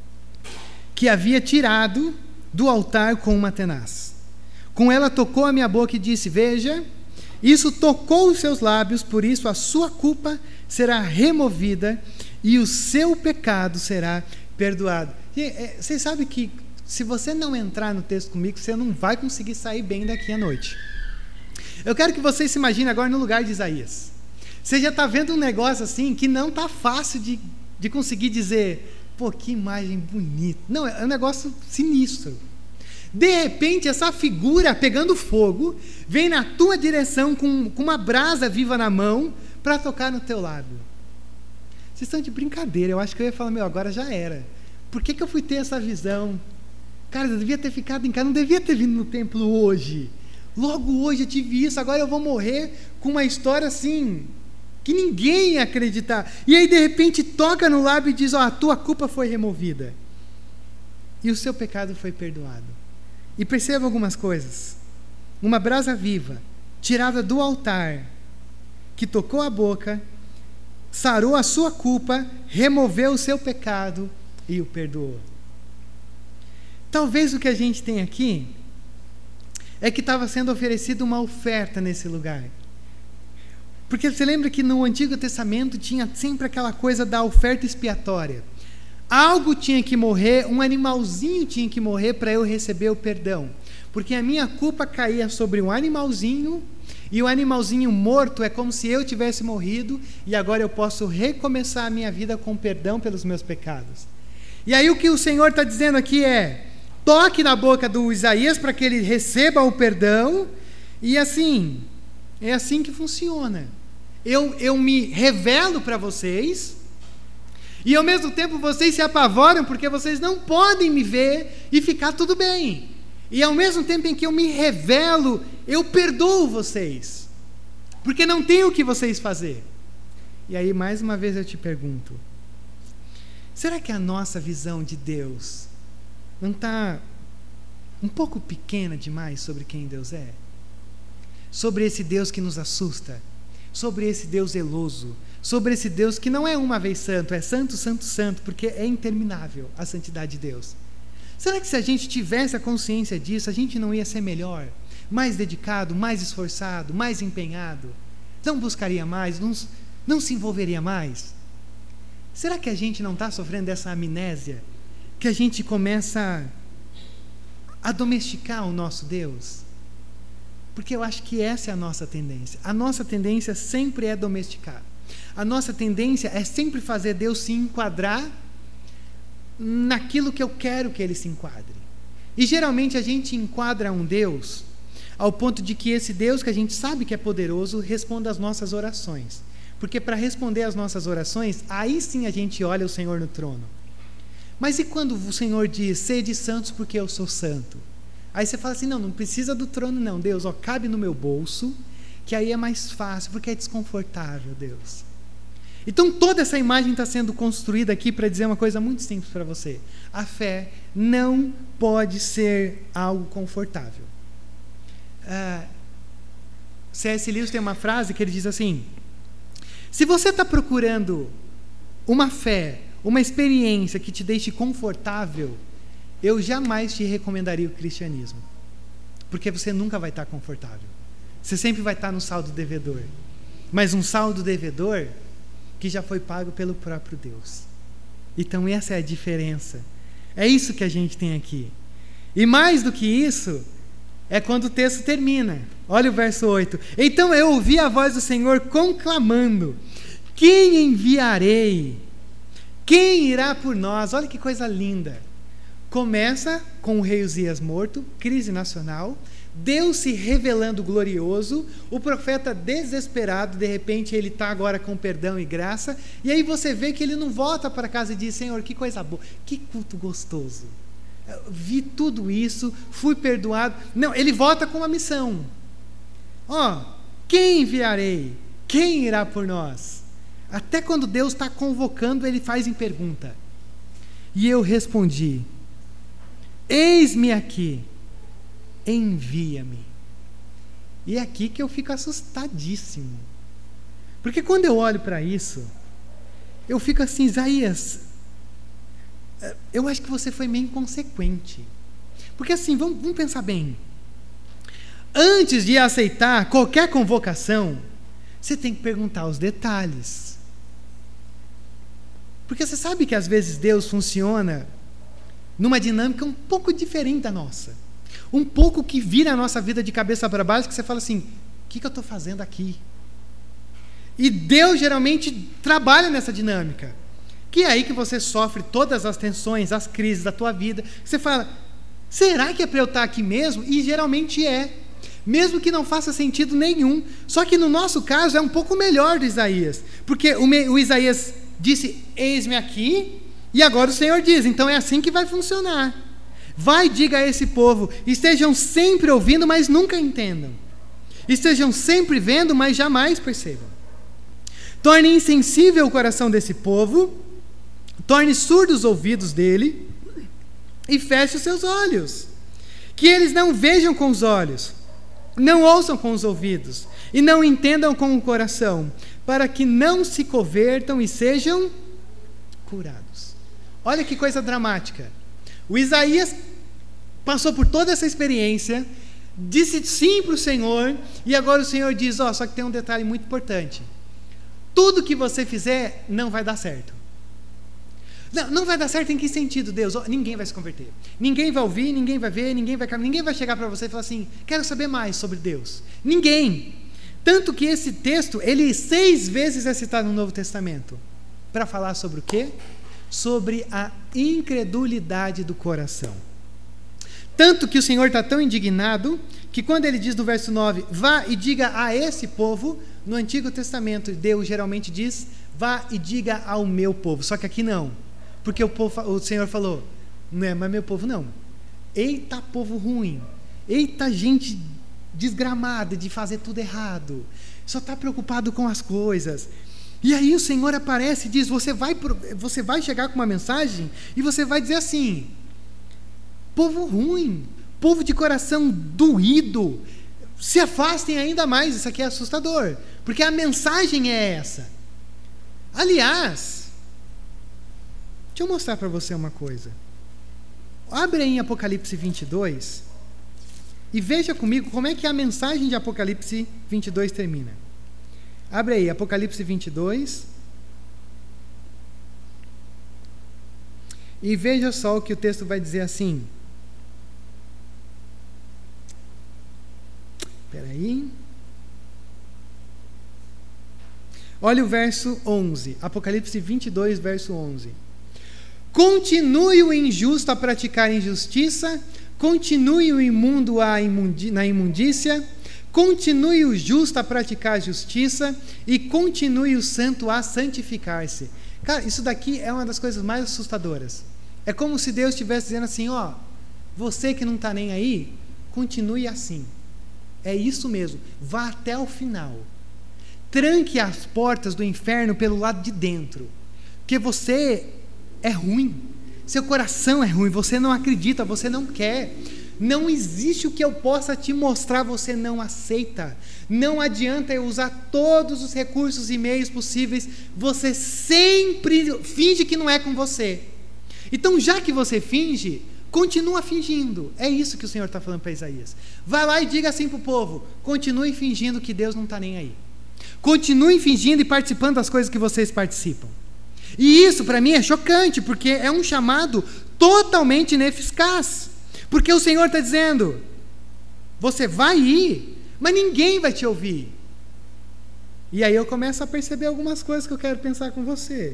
que havia tirado do altar com uma tenaz. Com ela tocou a minha boca e disse: veja, isso tocou os seus lábios, por isso a sua culpa será removida e o seu pecado será perdoado. E, é, vocês sabem que se você não entrar no texto comigo, você não vai conseguir sair bem daqui à noite. Eu quero que vocês se imaginem agora no lugar de Isaías. Você já está vendo um negócio assim que não está fácil de, de conseguir dizer: pô, que imagem bonita. Não, é um negócio sinistro. De repente, essa figura pegando fogo vem na tua direção com, com uma brasa viva na mão para tocar no teu lábio. Vocês estão de brincadeira. Eu acho que eu ia falar: meu, agora já era. Por que que eu fui ter essa visão? Cara, eu devia ter ficado em casa, não devia ter vindo no templo hoje. Logo hoje eu tive isso, agora eu vou morrer com uma história assim, que ninguém ia acreditar. E aí de repente toca no lábio e diz: ó, a tua culpa foi removida e o seu pecado foi perdoado. E perceba algumas coisas. Uma brasa viva, tirada do altar, que tocou a boca, sarou a sua culpa, removeu o seu pecado e o perdoou. Talvez o que a gente tem aqui é que estava sendo oferecida uma oferta nesse lugar. Porque você lembra que no Antigo Testamento tinha sempre aquela coisa da oferta expiatória. Algo tinha que morrer, um animalzinho tinha que morrer para eu receber o perdão. Porque a minha culpa caía sobre um animalzinho, e o animalzinho morto é como se eu tivesse morrido, e agora eu posso recomeçar a minha vida com perdão pelos meus pecados. E aí o que o Senhor está dizendo aqui é: toque na boca do Isaías para que ele receba o perdão, e assim, é assim que funciona. Eu, eu me revelo para vocês, e ao mesmo tempo vocês se apavoram porque vocês não podem me ver e ficar tudo bem. E ao mesmo tempo em que eu me revelo, eu perdoo vocês, porque não tem o que vocês fazer. E aí mais uma vez eu te pergunto: será que a nossa visão de Deus não está um pouco pequena demais sobre quem Deus é? Sobre esse Deus que nos assusta, sobre esse Deus zeloso, sobre esse Deus que não é uma vez santo, é santo, santo, santo, porque é interminável a santidade de Deus. Será que se a gente tivesse a consciência disso, a gente não ia ser melhor, mais dedicado, mais esforçado, mais empenhado? Não buscaria mais, não, não se envolveria mais? Será que a gente não está sofrendo dessa amnésia, que a gente começa a domesticar o nosso Deus? Porque eu acho que essa é a nossa tendência. A nossa tendência sempre é domesticar. A nossa tendência é sempre fazer Deus se enquadrar naquilo que eu quero que Ele se enquadre. E geralmente a gente enquadra um Deus ao ponto de que esse Deus que a gente sabe que é poderoso responda às nossas orações. Porque para responder às nossas orações, aí sim a gente olha o Senhor no trono. Mas e quando o Senhor diz: sede santos porque eu sou santo? Aí você fala assim: não, não precisa do trono não, Deus, ó, cabe no meu bolso, que aí é mais fácil, porque é desconfortável, Deus. Então toda essa imagem está sendo construída aqui para dizer uma coisa muito simples para você: a fé não pode ser algo confortável. uh, C S Lewis tem uma frase que ele diz assim: se você está procurando uma fé, uma experiência que te deixe confortável, eu jamais te recomendaria o cristianismo, porque você nunca vai estar confortável, você sempre vai estar no saldo devedor, mas um saldo devedor que já foi pago pelo próprio Deus. Então essa é a diferença, é isso que a gente tem aqui. E mais do que isso, é quando o texto termina. Olha o verso oito: então eu ouvi a voz do Senhor conclamando: quem enviarei? Quem irá por nós? Olha que coisa linda. Começa com o rei Uzias morto, crise nacional, Deus se revelando glorioso, o profeta desesperado, de repente ele está agora com perdão e graça, e aí você vê que ele não volta para casa e diz: Senhor, que coisa boa, que culto gostoso, eu vi tudo isso, fui perdoado. Não, ele volta com uma missão. Ó, oh, quem enviarei? Quem irá por nós? Até quando Deus está convocando, ele faz em pergunta. E eu respondi: eis-me aqui, envia-me. E é aqui que eu fico assustadíssimo. Porque quando eu olho para isso, eu fico assim: Isaías, eu acho que você foi meio inconsequente. Porque assim, vamos, vamos pensar bem. Antes de aceitar qualquer convocação, você tem que perguntar os detalhes. Porque você sabe que às vezes Deus funciona numa dinâmica um pouco diferente da nossa. Um pouco que vira a nossa vida de cabeça para baixo, que você fala assim: o que, que eu estou fazendo aqui? E Deus geralmente trabalha nessa dinâmica. Que é aí que você sofre todas as tensões, as crises da tua vida. Você fala: será que é para eu estar aqui mesmo? E geralmente é. Mesmo que não faça sentido nenhum. Só que no nosso caso é um pouco melhor do Isaías. Porque o, me, o Isaías disse: eis-me aqui. E agora o Senhor diz: então é assim que vai funcionar. Vai, diga a esse povo: estejam sempre ouvindo, mas nunca entendam. Estejam sempre vendo, mas jamais percebam. Torne insensível o coração desse povo, torne surdos os ouvidos dele e feche os seus olhos. Que eles não vejam com os olhos, não ouçam com os ouvidos e não entendam com o coração, para que não se convertam e sejam curados. Olha que coisa dramática. O Isaías passou por toda essa experiência, disse sim para o Senhor, e agora o Senhor diz: ó, oh, só que tem um detalhe muito importante. Tudo que você fizer não vai dar certo. Não, não vai dar certo em que sentido, Deus? Oh, ninguém vai se converter. Ninguém vai ouvir, ninguém vai ver, ninguém vai, ninguém vai chegar para você e falar assim: quero saber mais sobre Deus. Ninguém. Tanto que esse texto, ele seis vezes é citado no Novo Testamento. Para falar sobre o quê? Sobre a incredulidade do coração. Tanto que o Senhor está tão indignado, que quando ele diz no verso nove: vá e diga a esse povo, no Antigo Testamento Deus geralmente diz: vá e diga ao meu povo. Só que aqui não. Porque o, povo, o Senhor falou: não é, mas meu povo não. Eita povo ruim. Eita gente desgramada de fazer tudo errado. Só está preocupado com as coisas. E aí o Senhor aparece e diz: você vai, você vai chegar com uma mensagem e você vai dizer assim: povo ruim, povo de coração doído, se afastem ainda mais. Isso aqui é assustador, porque a mensagem é essa. Aliás, deixa eu mostrar para você uma coisa. Abre aí em Apocalipse vinte e dois e veja comigo como é que a mensagem de Apocalipse vinte e dois termina. Abre aí, Apocalipse vinte e dois. E veja só o que o texto vai dizer assim. Espera aí. Olha o verso onze. Apocalipse vinte e dois, verso onze. Continue o injusto a praticar injustiça, continue o imundo a imundi- na imundícia, continue o justo a praticar justiça e continue o santo a santificar-se. Cara, isso daqui é uma das coisas mais assustadoras. É como se Deus estivesse dizendo assim: ó, você que não está nem aí, continue assim. É isso mesmo, vá até o final. Tranque as portas do inferno pelo lado de dentro, porque você é ruim, seu coração é ruim, você não acredita, você não quer. Não existe o que eu possa te mostrar, você não aceita. Não adianta eu usar todos os recursos e meios possíveis, você sempre finge que não é com você. Então, já que você finge, continua fingindo. É isso que o Senhor está falando para Isaías. Vai lá e diga assim para o povo: continue fingindo que Deus não está nem aí. Continue fingindo e participando das coisas que vocês participam. E isso para mim é chocante, porque é um chamado totalmente ineficaz. Porque o Senhor está dizendo: você vai ir, mas ninguém vai te ouvir. E aí eu começo a perceber algumas coisas que eu quero pensar com você.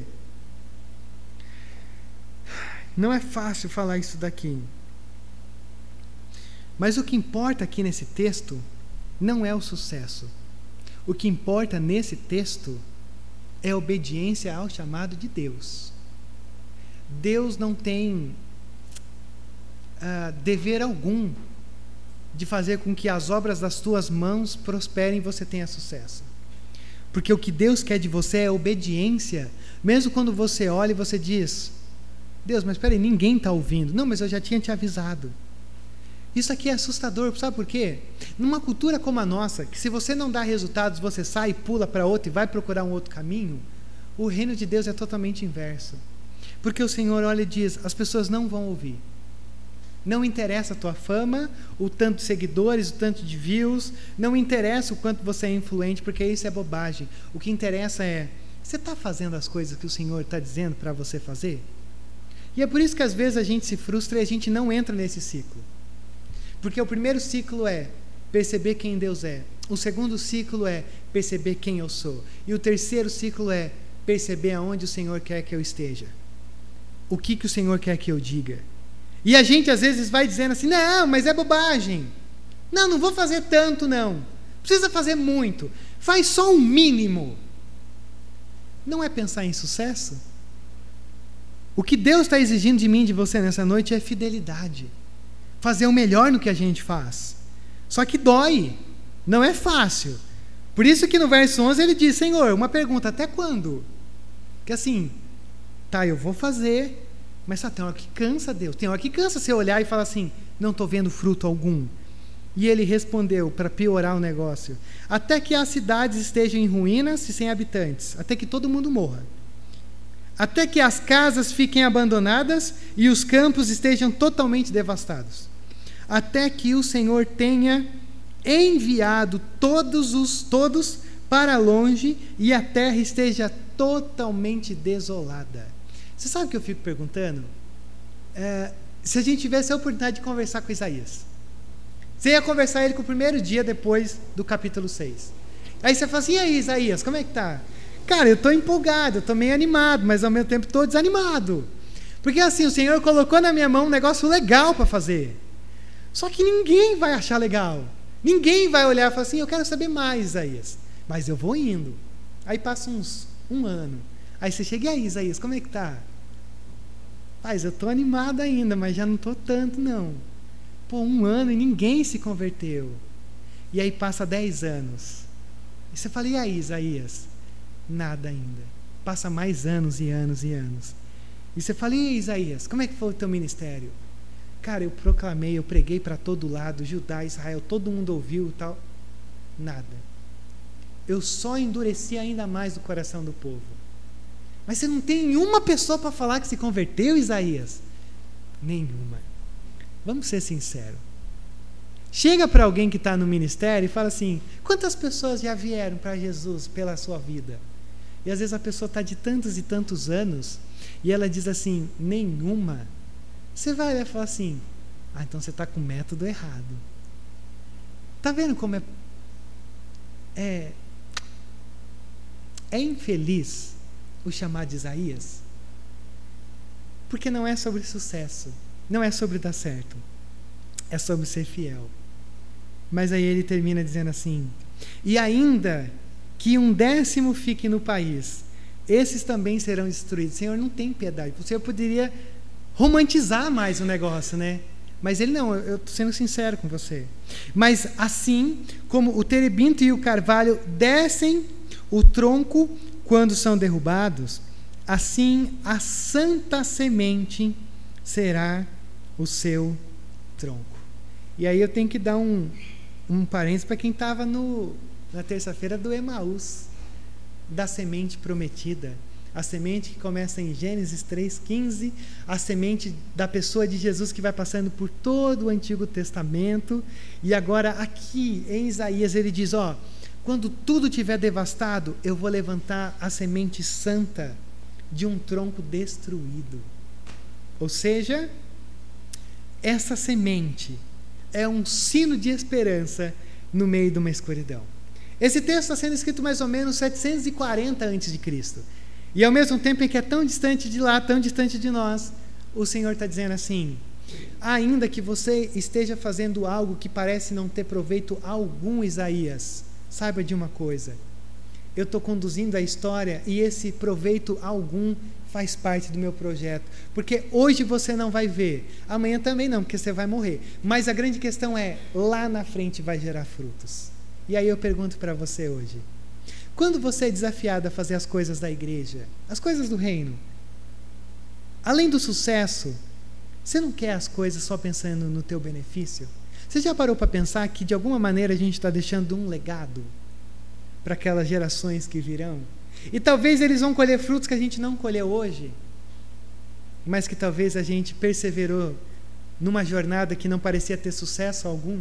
Não é fácil falar isso daqui. Mas o que importa aqui nesse texto não é o sucesso. O que importa nesse texto é a obediência ao chamado de Deus. Deus não tem uh, dever algum de fazer com que as obras das tuas mãos prosperem e você tenha sucesso. Porque o que Deus quer de você é obediência. Mesmo quando você olha e você diz, Deus, mas espera aí, ninguém está ouvindo. Não, mas eu já tinha te avisado. Isso aqui é assustador, sabe por quê? Numa cultura como a nossa, que se você não dá resultados, você sai, pula para outra e vai procurar um outro caminho, o reino de Deus é totalmente inverso. Porque o Senhor olha e diz, as pessoas não vão ouvir. Não interessa a tua fama, o tanto de seguidores, o tanto de views, não interessa o quanto você é influente, porque isso é bobagem. O que interessa é, você está fazendo as coisas que o Senhor está dizendo para você fazer? E é por isso que às vezes a gente se frustra e a gente não entra nesse ciclo. Porque o primeiro ciclo é perceber quem Deus é. O segundo ciclo é perceber quem eu sou. E o terceiro ciclo é perceber aonde o Senhor quer que eu esteja. O que, que o Senhor quer que eu diga. E a gente às vezes vai dizendo assim, não, mas é bobagem. Não, não vou fazer tanto não. Precisa fazer muito. Faz só um mínimo. Não é pensar em sucesso? O que Deus está exigindo de mim e de você nessa noite é fidelidade. Fazer o melhor no que a gente faz. Só que dói. Não é fácil. Por isso que no verso onze ele diz, Senhor, uma pergunta, até quando? Que assim, tá, eu vou fazer, mas só tem hora que cansa, Deus. Tem hora que cansa você olhar e falar assim, não estou vendo fruto algum. E ele respondeu, para piorar o negócio, até que as cidades estejam em ruínas e sem habitantes, até que todo mundo morra. Até que as casas fiquem abandonadas e os campos estejam totalmente devastados. Até que o Senhor tenha enviado todos os todos para longe e a terra esteja totalmente desolada. Você sabe o que eu fico perguntando? É, se a gente tivesse a oportunidade de conversar com Isaías, você ia conversar ele com o primeiro dia depois do capítulo seis. Aí você fala assim, e aí Isaías, como é que tá? Cara, eu estou empolgado, eu estou meio animado, mas ao mesmo tempo estou desanimado. Porque assim, o Senhor colocou na minha mão um negócio legal para fazer. Só que ninguém vai achar legal. Ninguém vai olhar e falar assim, eu quero saber mais, Isaías. Mas eu vou indo. Aí passa uns um ano. Aí você chega, e aí, Isaías, como é que tá? Paz, eu estou animado ainda, mas já não estou tanto, não. Pô, um ano e ninguém se converteu. E aí passa dez anos. E você fala, e aí, Isaías? Nada ainda. Passa mais anos e anos e anos. E você fala, e aí, Isaías, como é que foi o teu ministério? Cara, eu proclamei, eu preguei para todo lado, Judá, Israel, todo mundo ouviu e tal. Nada. Eu só endureci ainda mais o coração do povo. Mas você não tem nenhuma pessoa para falar que se converteu, Isaías? Nenhuma. Vamos ser sinceros. Chega para alguém que está no ministério e fala assim, quantas pessoas já vieram para Jesus pela sua vida? E às vezes a pessoa está de tantos e tantos anos e ela diz assim, nenhuma. Você vai olhar e falar assim, ah, então você está com o método errado. Está vendo como é, é, é infeliz o chamado de Isaías? Porque não é sobre sucesso, não é sobre dar certo, é sobre ser fiel. Mas aí ele termina dizendo assim, e ainda que um décimo fique no país, esses também serão destruídos. O Senhor não tem piedade. O Senhor poderia romantizar mais o negócio, né? Mas ele não, eu estou sendo sincero com você. Mas assim como o terebinto e o carvalho descem o tronco quando são derrubados, assim a santa semente será o seu tronco. E aí eu tenho que dar um, um parênteses para quem estava na terça-feira do Emaús, da semente prometida. A semente que começa em Gênesis três, quinze, a semente da pessoa de Jesus que vai passando por todo o Antigo Testamento, e agora aqui em Isaías ele diz, ó, quando tudo estiver devastado, eu vou levantar a semente santa de um tronco destruído. Ou seja, essa semente é um sino de esperança no meio de uma escuridão. Esse texto está sendo escrito mais ou menos setecentos e quarenta antes de Cristo. E ao mesmo tempo em que é tão distante de lá, tão distante de nós, o Senhor está dizendo assim, ainda que você esteja fazendo algo que parece não ter proveito algum, Isaías, saiba de uma coisa, eu estou conduzindo a história e esse proveito algum faz parte do meu projeto, porque hoje você não vai ver, amanhã também não, porque você vai morrer, mas a grande questão é, lá na frente vai gerar frutos. E aí eu pergunto para você hoje, Quando você é desafiado a fazer as coisas da igreja, as coisas do reino, além do sucesso, você não quer as coisas só pensando no teu benefício? Você já parou para pensar que de alguma maneira a gente está deixando um legado para aquelas gerações que virão? E talvez eles vão colher frutos que a gente não colheu hoje, mas que talvez a gente perseverou numa jornada que não parecia ter sucesso algum.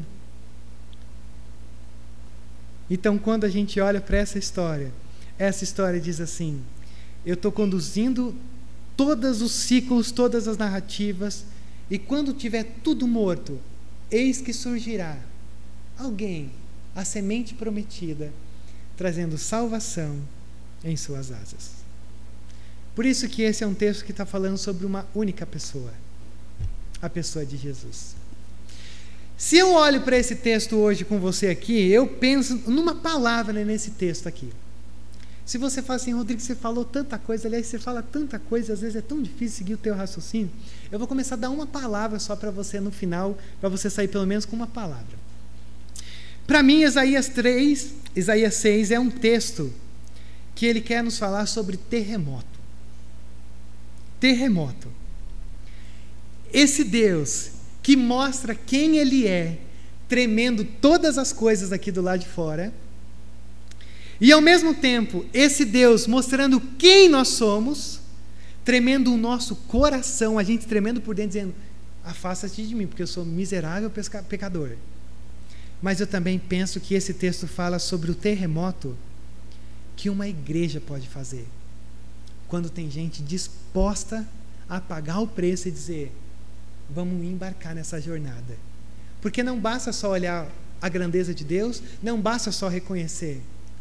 Então, quando a gente olha para essa história, essa história diz assim: eu estou conduzindo todos os ciclos, todas as narrativas, e quando tiver tudo morto, eis que surgirá alguém, a semente prometida, trazendo salvação em suas asas. Por isso que esse é um texto que está falando sobre uma única pessoa, a pessoa de Jesus. Se eu olho para esse texto hoje com você aqui, eu penso numa palavra nesse texto aqui. Se você fala assim: Rodrigo, você falou tanta coisa, aliás, você fala tanta coisa, às vezes é tão difícil seguir o teu raciocínio, eu vou começar a dar uma palavra só para você no final, para você sair pelo menos com uma palavra. Para mim, Isaías três, Isaías seis é um texto que ele quer nos falar sobre terremoto. Terremoto. Esse Deus que mostra quem Ele é, tremendo todas as coisas aqui do lado de fora, e ao mesmo tempo, esse Deus mostrando quem nós somos, tremendo o nosso coração, a gente tremendo por dentro, dizendo: afasta-te de mim, porque eu sou miserável pecador. Mas eu também penso que esse texto fala sobre o terremoto que uma igreja pode fazer, quando tem gente disposta a pagar o preço e dizer: vamos embarcar nessa jornada. Porque não basta só olhar a grandeza de Deus, não basta só reconhecer.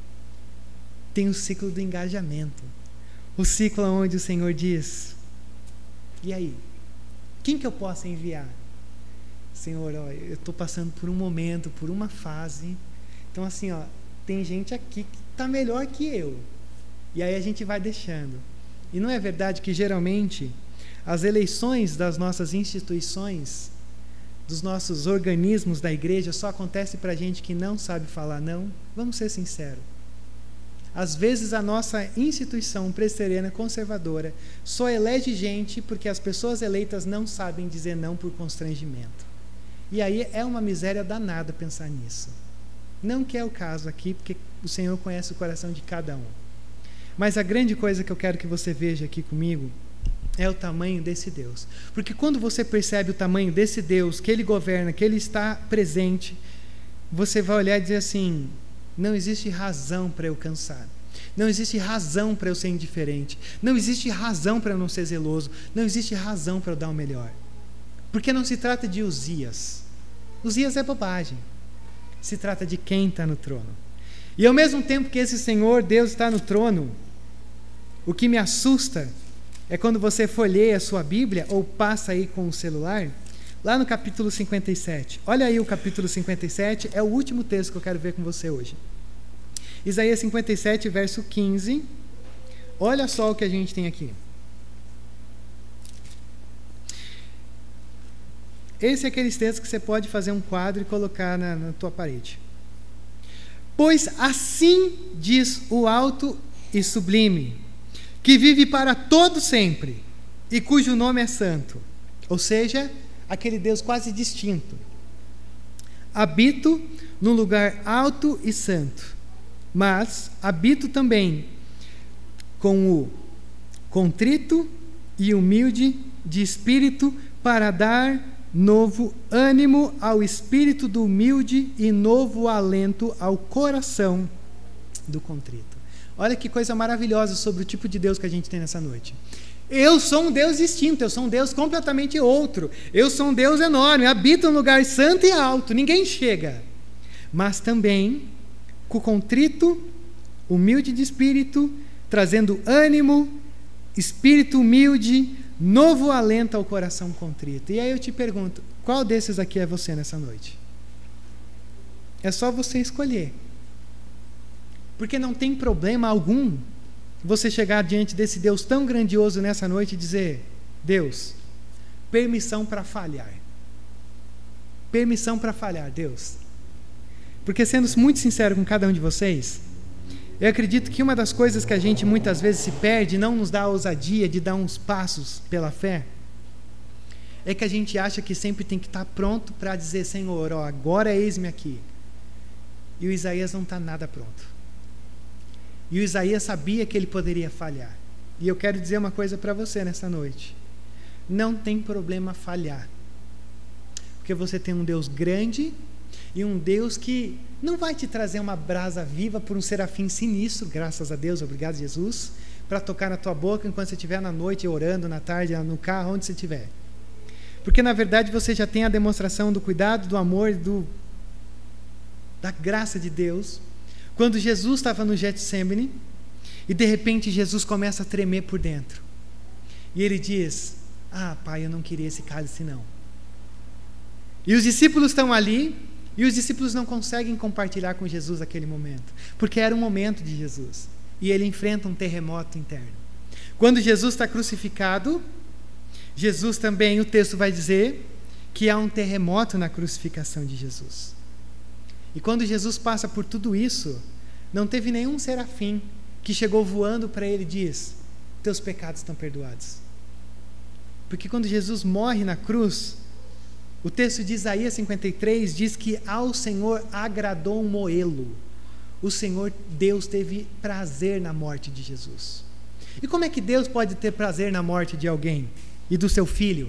Tem o ciclo do engajamento, o ciclo onde o Senhor diz: e aí? Quem que eu posso enviar? Senhor, ó, eu estou passando por um momento, por uma fase, então assim, ó, tem gente aqui que está melhor que eu. E aí a gente vai deixando. E não é verdade que geralmente as eleições das nossas instituições, dos nossos organismos da igreja, só acontece para gente que não sabe falar não? Vamos ser sinceros. Às vezes a nossa instituição presbiteriana conservadora só elege gente porque as pessoas eleitas não sabem dizer não por constrangimento. E aí é uma miséria danada pensar nisso. Não que é o caso aqui, porque o Senhor conhece o coração de cada um. Mas a grande coisa que eu quero que você veja aqui comigo é o tamanho desse Deus. Porque quando você percebe o tamanho desse Deus, que Ele governa, que Ele está presente, você vai olhar e dizer assim: não existe razão para eu cansar. Não existe razão para eu ser indiferente. Não existe razão para eu não ser zeloso. Não existe razão para eu dar o melhor. Porque não se trata de Uzias. Uzias é bobagem. Se trata de quem está no trono. E ao mesmo tempo que esse Senhor, Deus, está no trono, o que me assusta é quando você folheia a sua Bíblia ou passa aí com o celular, lá no capítulo cinquenta e sete. Olha aí o capítulo cinquenta e sete, é o último texto que eu quero ver com você hoje. Isaías cinquenta e sete, verso quinze. Olha só o que a gente tem aqui. Esse é aqueles textos que você pode fazer um quadro e colocar na, na tua parede. Pois assim diz o alto e sublime, que vive para todo sempre, e cujo nome é santo. Ou seja, aquele Deus quase distinto. Habito num lugar alto e santo, mas habito também com o contrito e humilde de espírito, para dar novo ânimo ao espírito do humilde e novo alento ao coração do contrito. Olha que coisa maravilhosa sobre o tipo de Deus que a gente tem nessa noite. Eu sou um Deus distinto, eu sou um Deus completamente outro, eu sou um Deus enorme, habito um lugar santo e alto, ninguém chega. Mas também com contrito, humilde de espírito, trazendo ânimo, espírito humilde, novo alento ao coração contrito. E aí eu te pergunto, qual desses aqui é você nessa noite? É só você escolher. Porque não tem problema algum você chegar diante desse Deus tão grandioso nessa noite e dizer: Deus, permissão para falhar. Permissão para falhar, Deus. Porque, sendo muito sincero com cada um de vocês, Eu acredito que uma das coisas que a gente muitas vezes se perde, não nos dá a ousadia de dar uns passos pela fé, é que a gente acha que sempre tem que estar pronto para dizer: Senhor, ó, agora eis-me aqui. E o Isaías não está nada pronto. E o Isaías sabia que ele poderia falhar. E eu quero dizer uma coisa para você nessa noite: não tem problema falhar, porque você tem um Deus grande e um Deus que não vai te trazer uma brasa viva por um serafim sinistro, graças a Deus, obrigado Jesus, para tocar na tua boca enquanto você estiver na noite orando, na tarde, no carro, onde você estiver. Porque na verdade você já tem a demonstração do cuidado, do amor, do, da graça de Deus. Quando Jesus estava no Getsemane e de repente Jesus começa a tremer por dentro. E ele diz: ah, Pai, eu não queria esse cálice não. E os discípulos estão ali e os discípulos não conseguem compartilhar com Jesus aquele momento, porque era um momento de Jesus. E ele enfrenta um terremoto interno. Quando Jesus está crucificado, Jesus também, o texto vai dizer que há um terremoto na crucificação de Jesus. E quando Jesus passa por tudo isso, não teve nenhum serafim que chegou voando para ele e diz: teus pecados estão perdoados. Porque quando Jesus morre na cruz, o texto de Isaías cinquenta e três diz que ao Senhor agradou moê-lo. O Senhor, Deus, teve prazer na morte de Jesus. E como é que Deus pode ter prazer na morte de alguém e do seu filho?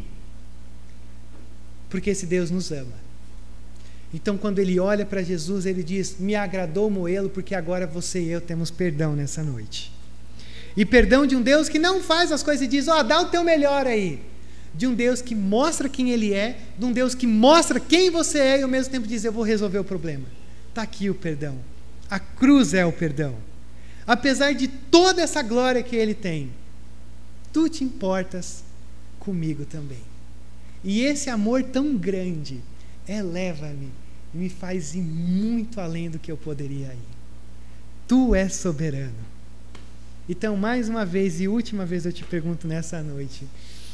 Porque esse Deus nos ama. Então, quando ele olha para Jesus, ele diz: me agradou moê-lo, porque agora você e eu temos perdão nessa noite. E perdão de um Deus que não faz as coisas e diz: ó, oh, dá o teu melhor aí. De um Deus que mostra quem ele é, de um Deus que mostra quem você é e ao mesmo tempo diz: eu vou resolver o problema. Está aqui o perdão. A cruz é o perdão. Apesar de toda essa glória que ele tem, tu te importas comigo também. E esse amor tão grande eleva-me e me faz ir muito além do que eu poderia ir. Tu és soberano. Então, mais uma vez e última vez eu te pergunto nessa noite: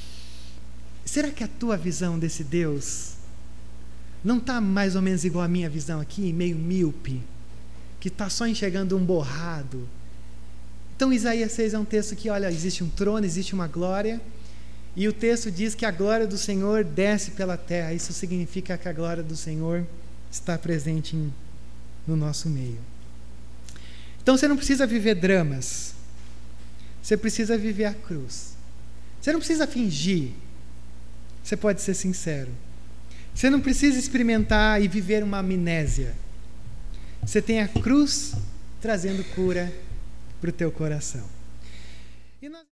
será que a tua visão desse Deus não está mais ou menos igual a minha visão aqui, meio míope, que está só enxergando um borrado? Então Isaías seis é um texto que, olha, existe um trono, existe uma glória, e o texto diz que a glória do Senhor desce pela terra. Isso significa que a glória do Senhor está presente em, no nosso meio. Então você não precisa viver dramas, você precisa viver a cruz. Você não precisa fingir, você pode ser sincero. Você não precisa experimentar e viver uma amnésia. Você tem a cruz trazendo cura para o teu coração. E nós...